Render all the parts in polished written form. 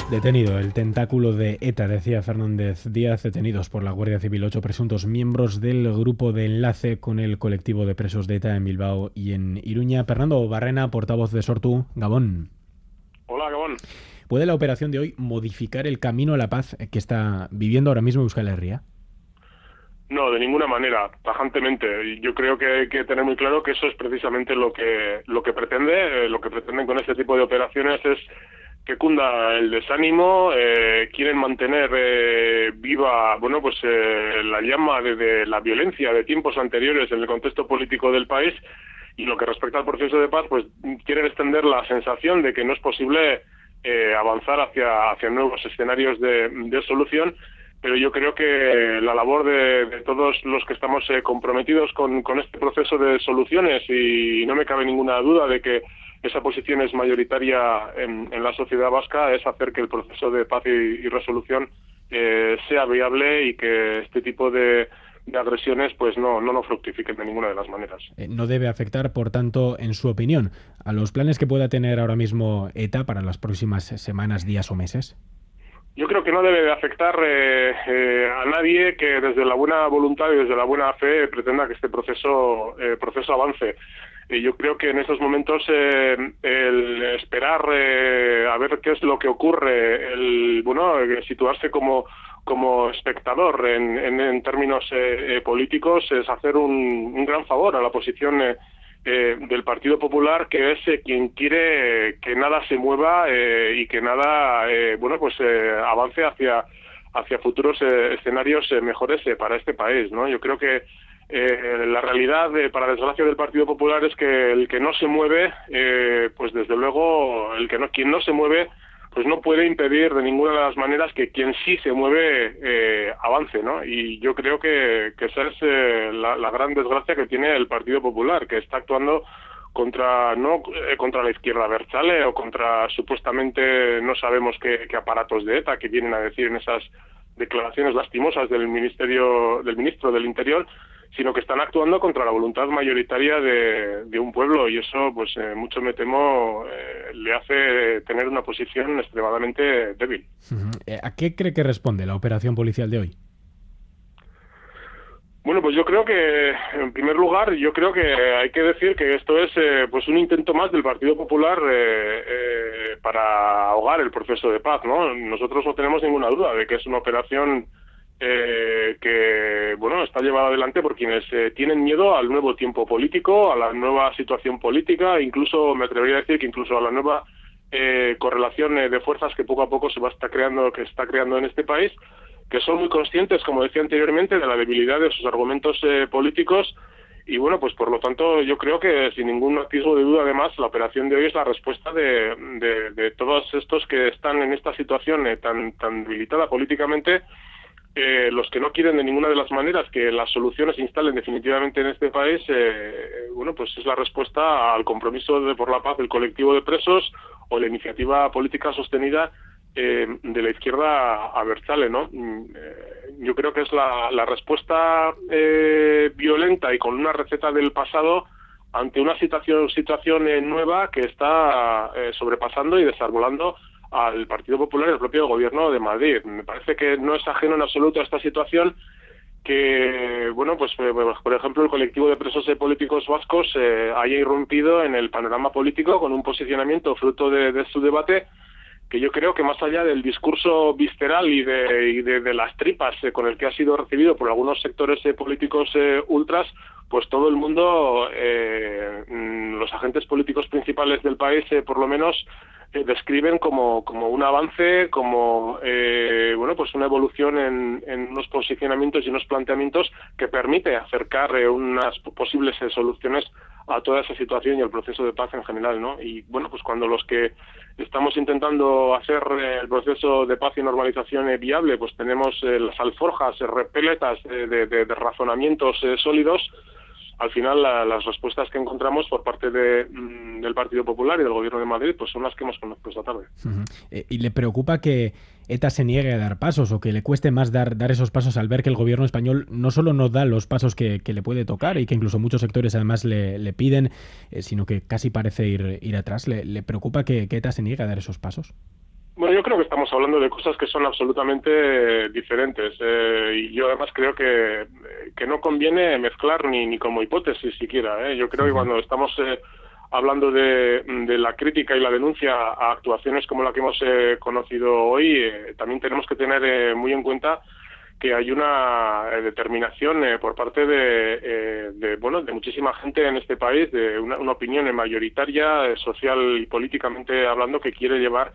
Detenido el tentáculo de ETA, decía Fernández Díaz, detenidos por la Guardia Civil 8 presuntos miembros del grupo de enlace con el colectivo de presos de ETA en Bilbao y en Iruña. Fernando Barrena, portavoz de Sortu, Gabón. Hola, Gabón. ¿Puede la operación de hoy modificar el camino a la paz que está viviendo ahora mismo Euskal Herria? No, de ninguna manera, tajantemente. Y yo creo que hay que tener muy claro que eso es precisamente lo que pretende, lo que pretenden con este tipo de operaciones es que cunda el desánimo, quieren mantener viva, bueno, pues la llama de la violencia de tiempos anteriores en el contexto político del país, y lo que respecta al proceso de paz, pues quieren extender la sensación de que no es posible avanzar hacia nuevos escenarios de solución. Pero yo creo que la labor de todos los que estamos comprometidos con este proceso de soluciones, y no me cabe ninguna duda de que esa posición es mayoritaria en la sociedad vasca, es hacer que el proceso de paz y resolución sea viable, y que este tipo de agresiones pues no fructifiquen de ninguna de las maneras. No debe afectar, por tanto, en su opinión, a los planes que pueda tener ahora mismo ETA para las próximas semanas, días o meses. Yo creo que no debe de afectar a nadie que desde la buena voluntad y desde la buena fe pretenda que este proceso avance. Y yo creo que en estos momentos el esperar a ver qué es lo que ocurre, situarse como espectador en términos políticos, es hacer un gran favor a la posición del Partido Popular, que es quien quiere que nada se mueva y que nada avance hacia futuros escenarios mejores para este país, ¿no? Yo creo que la realidad, para desgracia del Partido Popular, es que el que no se mueve, pues desde luego quien no se mueve, pues no puede impedir de ninguna de las maneras que quien sí se mueve avance, ¿no? Y yo creo que esa es la gran desgracia que tiene el Partido Popular, que está actuando contra la izquierda abertzale, o contra supuestamente no sabemos qué aparatos de ETA que vienen a decir en esas declaraciones lastimosas del ministro del Interior, sino que están actuando contra la voluntad mayoritaria de un pueblo, y eso, pues mucho me temo, le hace tener una posición extremadamente débil. ¿A qué cree que responde la operación policial de hoy? Bueno, pues yo creo que, en primer lugar, yo creo que hay que decir que esto es pues un intento más del Partido Popular para ahogar el proceso de paz, ¿no? Nosotros no tenemos ninguna duda de que es una operación que, bueno, está llevada adelante por quienes tienen miedo al nuevo tiempo político, a la nueva situación política, incluso, me atrevería a decir que incluso a la nueva correlación de fuerzas que poco a poco que está creando en este país, que son muy conscientes, como decía anteriormente, de la debilidad de sus argumentos políticos. Y bueno, pues por lo tanto yo creo que sin ningún atisbo de duda, además, la operación de hoy es la respuesta de todos estos que están en esta situación tan debilitada políticamente, los que no quieren de ninguna de las maneras que las soluciones se instalen definitivamente en este país. Pues es la respuesta al compromiso por la paz del colectivo de presos, o la iniciativa política sostenida de la izquierda abertzale, ¿no? Yo creo que es la respuesta violenta y con una receta del pasado ante una situación nueva que está sobrepasando y desarbolando al Partido Popular y al propio Gobierno de Madrid. Me parece que no es ajeno en absoluto a esta situación que, por ejemplo, el colectivo de presos políticos vascos haya irrumpido en el panorama político con un posicionamiento fruto de su debate, que yo creo que, más allá del discurso visceral y de las tripas con el que ha sido recibido por algunos sectores políticos ultras, pues todo el mundo, los agentes políticos principales del país, por lo menos, describen como un avance, como pues una evolución en unos posicionamientos y unos planteamientos que permite acercar unas posibles soluciones a toda esa situación y al proceso de paz en general, ¿no? Y bueno, pues cuando los que estamos intentando hacer el proceso de paz y normalización viable, pues tenemos las alforjas repletas de razonamientos sólidos, al final las respuestas que encontramos por parte del Partido Popular y del Gobierno de Madrid, pues son las que hemos conocido esta tarde. ¿Y le preocupa que ETA se niegue a dar pasos, o que le cueste más dar esos pasos al ver que el gobierno español no solo no da los pasos que le puede tocar, y que incluso muchos sectores además le piden, sino que casi parece ir atrás? ¿Le preocupa que ETA se niegue a dar esos pasos? Bueno, yo creo que estamos hablando de cosas que son absolutamente diferentes y yo además creo que no conviene mezclar ni como hipótesis siquiera. Yo creo que cuando estamos hablando de la crítica y la denuncia a actuaciones como la que hemos conocido hoy, también tenemos que tener muy en cuenta que hay una determinación por parte de muchísima gente en este país, de una opinión mayoritaria, social y políticamente hablando, que quiere llevar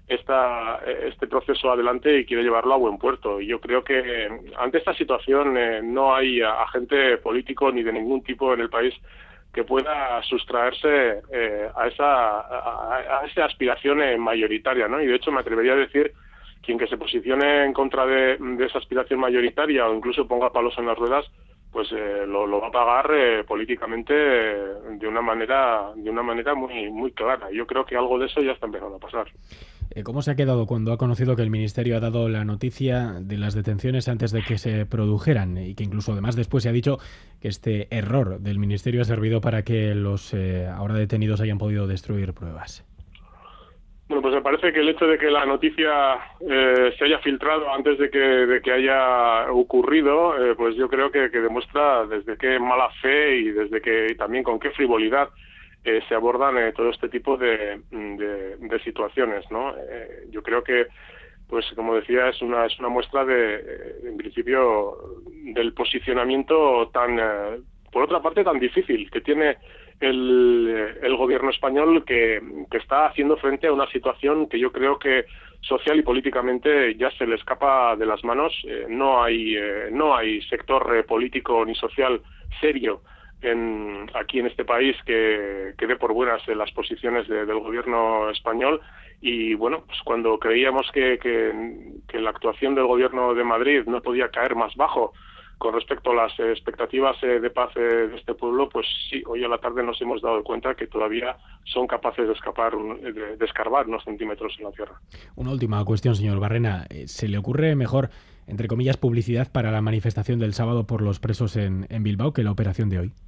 este proceso adelante y quiere llevarlo a buen puerto. Y yo creo que ante esta situación no hay agente político ni de ningún tipo en el país que pueda sustraerse a esa aspiración mayoritaria, ¿no? Y de hecho me atrevería a decir quien que se posicione en contra de esa aspiración mayoritaria o incluso ponga palos en las ruedas, pues lo va a pagar políticamente de una manera muy muy clara. Yo creo que algo de eso ya está empezando a pasar. ¿Cómo se ha quedado cuando ha conocido que el Ministerio ha dado la noticia de las detenciones antes de que se produjeran y que incluso además después se ha dicho que este error del Ministerio ha servido para que los ahora detenidos hayan podido destruir pruebas? Bueno, pues me parece que el hecho de que la noticia se haya filtrado antes de que haya ocurrido, pues yo creo que demuestra desde qué mala fe y desde que también con qué frivolidad se abordan todo este tipo de situaciones, ¿no? Yo creo que, pues como decía, es una muestra en principio, del posicionamiento por otra parte, tan difícil que tiene el gobierno español, que está haciendo frente a una situación que yo creo que social y políticamente ya se le escapa de las manos. No hay sector político ni social serio aquí en este país que dé por buenas las posiciones del gobierno español. Y bueno, pues cuando creíamos que la actuación del gobierno de Madrid no podía caer más bajo con respecto a las expectativas de paz de este pueblo, pues sí, hoy a la tarde nos hemos dado cuenta que todavía son capaces de escarbar unos centímetros en la tierra. Una última cuestión, señor Barrena. ¿Se le ocurre mejor, entre comillas, publicidad para la manifestación del sábado por los presos en Bilbao que la operación de hoy?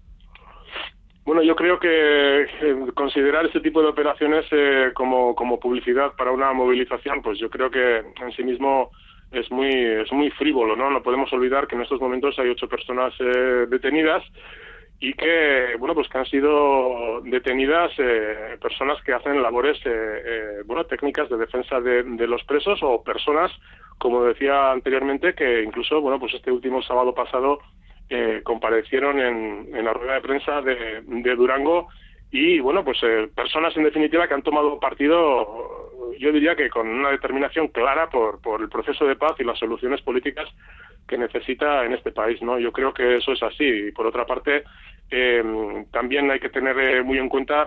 Bueno, yo creo que considerar este tipo de operaciones como publicidad para una movilización, pues yo creo que en sí mismo es muy frívolo, ¿no? No podemos olvidar que en estos momentos hay 8 personas detenidas y que, bueno, pues que han sido detenidas personas que hacen labores, técnicas de defensa de los presos, o personas, como decía anteriormente, que incluso, bueno, pues este último sábado pasado comparecieron en la rueda de prensa de Durango y, bueno, pues personas en definitiva que han tomado partido, yo diría que con una determinación clara por el proceso de paz y las soluciones políticas que necesita en este país, ¿no? Yo creo que eso es así. Y por otra parte, también hay que tener muy en cuenta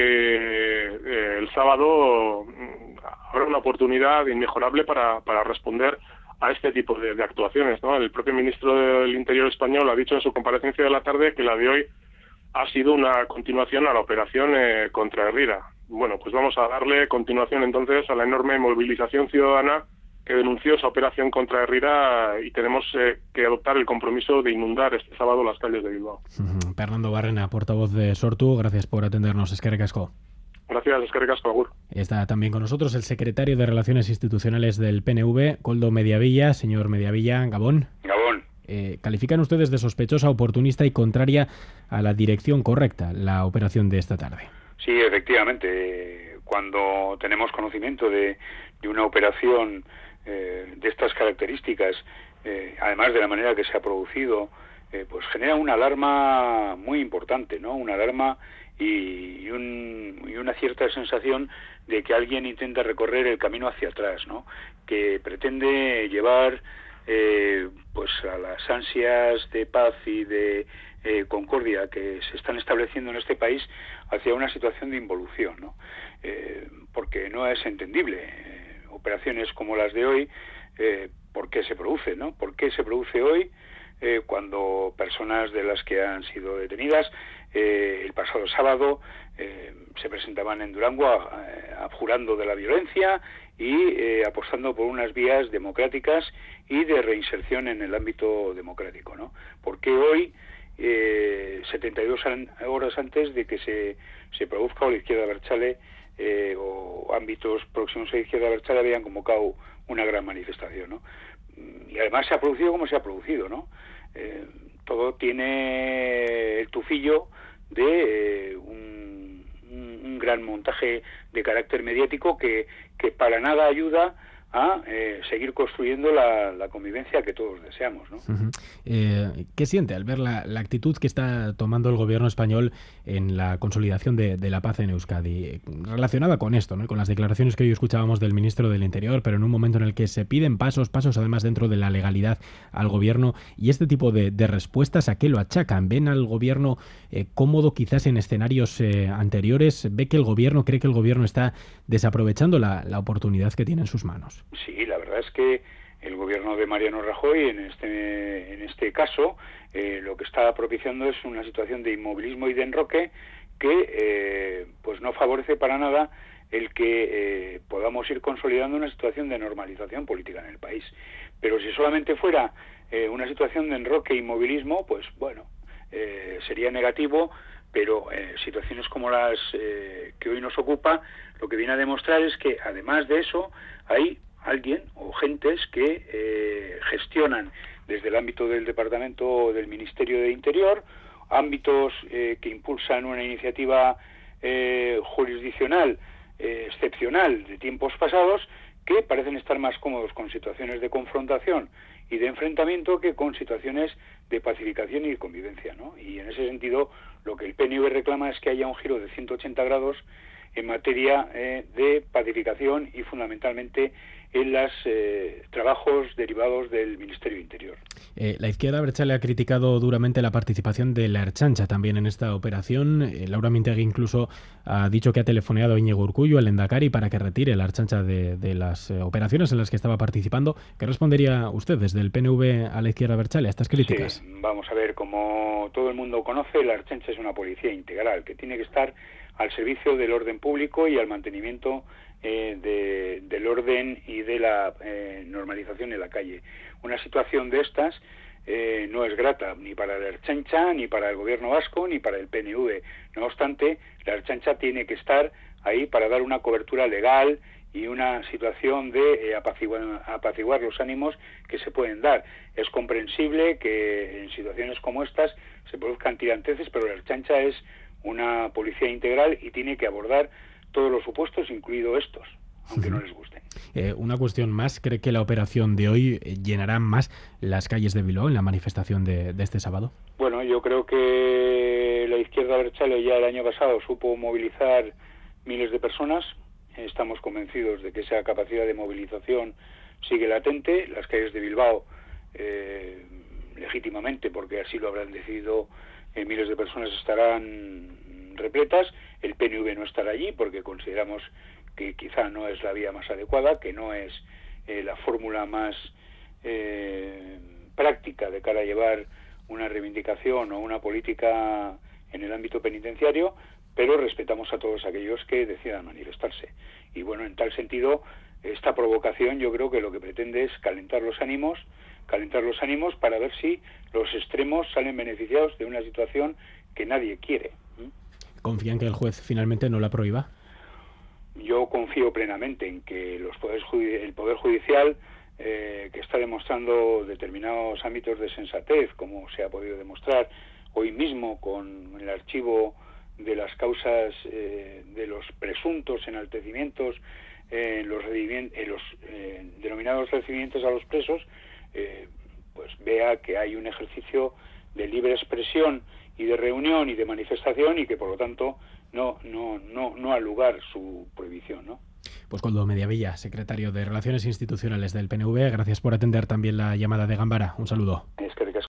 que el sábado habrá una oportunidad inmejorable para responder a este tipo de actuaciones, ¿no? El propio ministro del Interior español ha dicho en su comparecencia de la tarde que la de hoy ha sido una continuación a la operación contra Herrera. Bueno, pues vamos a darle continuación entonces a la enorme movilización ciudadana que denunció esa operación contra Herrera, y tenemos que adoptar el compromiso de inundar este sábado las calles de Bilbao. Fernando Barrena, portavoz de Sortu, gracias por atendernos. Eskerrik asko. Gracias, eskerrik asko, agur. Está también con nosotros el secretario de Relaciones Institucionales del PNV, Koldo Mediavilla. Señor Mediavilla, Gabón. Gabón. ¿Califican ustedes de sospechosa, oportunista y contraria a la dirección correcta la operación de esta tarde? Sí, efectivamente. Cuando tenemos conocimiento de una operación de estas características, además de la manera que se ha producido, pues genera una alarma muy importante, ¿no? Una alarma y una cierta sensación de que alguien intenta recorrer el camino hacia atrás, ¿no? Que pretende llevar pues a las ansias de paz y de concordia que se están estableciendo en este país hacia una situación de involución, ¿no? Porque no es entendible operaciones como las de hoy, ¿por qué se produce, no? ¿Por qué se produce hoy cuando personas de las que han sido detenidas el pasado sábado se presentaban en Durango abjurando de la violencia y apostando por unas vías democráticas y de reinserción en el ámbito democrático, ¿no? ¿Por qué hoy, 72 horas antes de que se produzca, o la izquierda abertzale o ámbitos próximos a la izquierda abertzale habían convocado una gran manifestación, ¿no? Y además se ha producido como se ha producido, ¿no? Todo tiene el tufillo de un gran montaje de carácter mediático que para nada ayuda a seguir construyendo la convivencia que todos deseamos, ¿no? ¿Qué siente al ver la actitud que está tomando el gobierno español en la consolidación de la paz en Euskadi? Relacionada con esto, ¿no? Con las declaraciones que hoy escuchábamos del ministro del Interior, pero en un momento en el que se piden pasos además dentro de la legalidad al gobierno, y este tipo de respuestas, ¿a qué lo achacan? ¿Ven al gobierno cómodo quizás en escenarios anteriores? ¿Ve que cree que el gobierno está desaprovechando la oportunidad que tiene en sus manos? Sí, la verdad es que el gobierno de Mariano Rajoy en este caso lo que está propiciando es una situación de inmovilismo y de enroque que pues no favorece para nada el que podamos ir consolidando una situación de normalización política en el país. Pero si solamente fuera una situación de enroque e inmovilismo, pues bueno, sería negativo, pero situaciones como las que hoy nos ocupa, lo que viene a demostrar es que además de eso hay alguien o gentes que gestionan desde el ámbito del Departamento o del Ministerio de Interior, ámbitos que impulsan una iniciativa jurisdiccional excepcional de tiempos pasados, que parecen estar más cómodos con situaciones de confrontación y de enfrentamiento que con situaciones de pacificación y de convivencia, ¿no? Y en ese sentido, lo que el PNV reclama es que haya un giro de 180 grados en materia de pacificación y fundamentalmente en los trabajos derivados del Ministerio de Interior. La izquierda abertzale ha criticado duramente la participación de la Ertzaintza también en esta operación. Laura Mintegi incluso ha dicho que ha telefoneado a Íñigo Urkullu, al Lehendakari, para que retire la Ertzaintza de las operaciones en las que estaba participando. ¿Qué respondería usted desde el PNV a la izquierda abertzale a estas críticas? Sí, vamos a ver, como todo el mundo conoce, la Ertzaintza es una policía integral que tiene que estar al servicio del orden público y al mantenimiento del orden y de la normalización en la calle. Una situación de estas no es grata ni para la Ertzaintza, ni para el gobierno vasco, ni para el PNV. No obstante, la Ertzaintza tiene que estar ahí para dar una cobertura legal y una situación de apaciguar los ánimos que se pueden dar. Es comprensible que en situaciones como estas se produzcan tiranteces, pero la Ertzaintza es una policía integral y tiene que abordar todos los supuestos, incluido estos, aunque no les gusten. Una cuestión más, ¿cree que la operación de hoy llenará más las calles de Bilbao en la manifestación de este sábado? Bueno, yo creo que la izquierda abertzale ya el año pasado supo movilizar miles de personas. Estamos convencidos de que esa capacidad de movilización sigue latente. Las calles de Bilbao, legítimamente, porque así lo habrán decidido, miles de personas estarán repletas. El PNV no estará allí porque consideramos que quizá no es la vía más adecuada, que no es la fórmula más práctica de cara a llevar una reivindicación o una política en el ámbito penitenciario, pero respetamos a todos aquellos que decidan manifestarse. Y bueno, en tal sentido, esta provocación yo creo que lo que pretende es calentar los ánimos para ver si los extremos salen beneficiados de una situación que nadie quiere. ¿Confían que el juez finalmente no la prohíba? Yo confío plenamente en que el Poder Judicial, que está demostrando determinados ámbitos de sensatez, como se ha podido demostrar hoy mismo con el archivo de las causas de los presuntos enaltecimientos, los denominados recibimientos a los presos, pues vea que hay un ejercicio de libre expresión y de reunión y de manifestación y que por lo tanto no ha lugar su prohibición, ¿no? Pues Koldo Mediavilla, secretario de Relaciones Institucionales del PNV, gracias por atender también la llamada de Gambara. Un saludo.